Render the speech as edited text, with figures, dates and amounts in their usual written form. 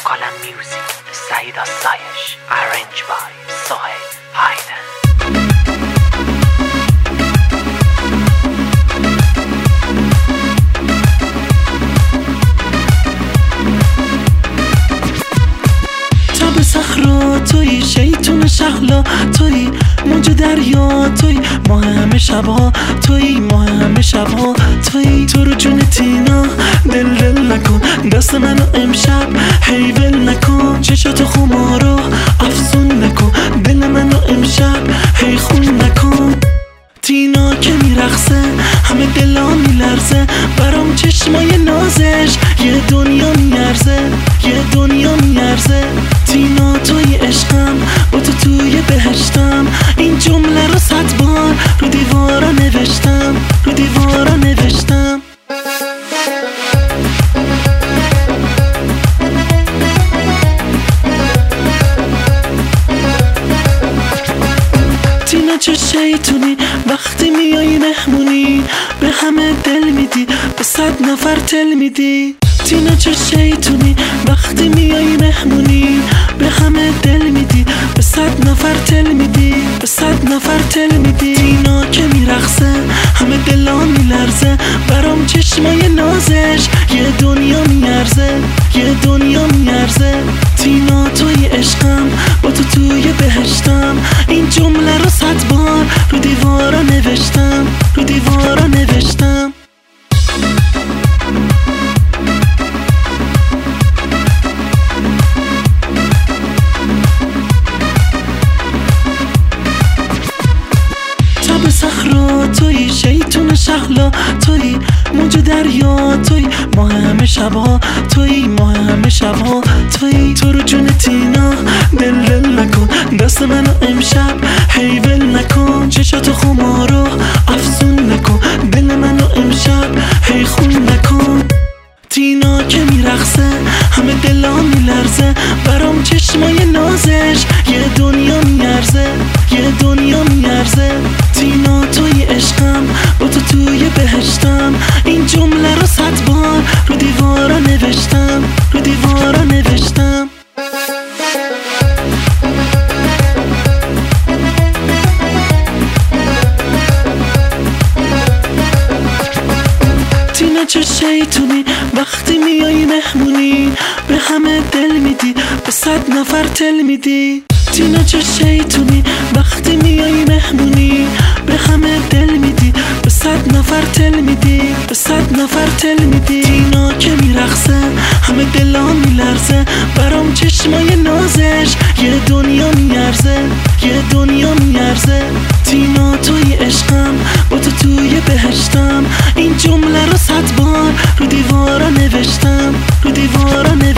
Column Music, Saida Sayesh, arranged by Sohail Haider. تاب صخرا توی، شیطون شهلا توی، موج دریا توی، ماه همه شبها توی، ماه همه شبها توی. تو رو جون تینا دل نکن، دست منو امشب هی ول نکن، چشاتو خمارو افزون نکن، دل منو امشب هی خون نکن. تینا که میرقصه همه دلا میلرزه، برام چشمای نازش یه دنیا میارزه، یه دنیا میارزه. تینا توی عشقم، با تو توی بهشتم، این جمله رو 100 بار رو دیوارا نوشتم، رو دیوارا نوشتم. تینا چه شیطونی، وقتی میای مهمونی به همه دل میدی، به 100 نفر تل میدی. تینا چه شیطونی، وقتی میای مهمونی به همه دل میدی، به 100 نفر تل میدی، به 100 نفر تل میدی. تینا که میرقصه همه دلا میلرزه، برام چشمای نازش یه دنیا میارزه، یه دنیا میارزه. تینا توی عشقم، با تو توی بهشتم، این جمله رو 100 بار رو دیوارا نوشتم، رو دیوارا نوشتم. تاب صخرا توی، شیطون شهلا توی، موج دریا توی، ماه همه شبها توی، ماه همه شبها توی. تو رو جون تینا دل نکن، دست منو امشب هی ول نکن، چشاتو خمارو افزون نکن، دل منو امشب هی خون نکن. تینا که میرقصه همه دلا میلرزه، برام چشمای نازش یه دنیا میارزه، یه دنیا میارزه. تینا توی عشقم، با تو توی بهشتم، این جمله رو 100 بار رو دیوارا نوشتم، رو دیوارا نوشتم. تینا چه شیطونی، وقتی میای مهمونی به همه دل میدی، به 100 نفر تل میدی. تینا چه شیطونی، وقتی میای مهمونی به همه دل میدی، به 100 نفر تل میدی، به 100 نفر تل میدی. تینا که میرقصه همه دلا میلرزه، برام چشمای نازش یه دنیا میارزه، یه دنیا میارزه. تینا توی عشقم، با تو توی بهشتم، این جمله رو 100 بار رو دیوارا نوشتم، رو دیوارا نوشتم.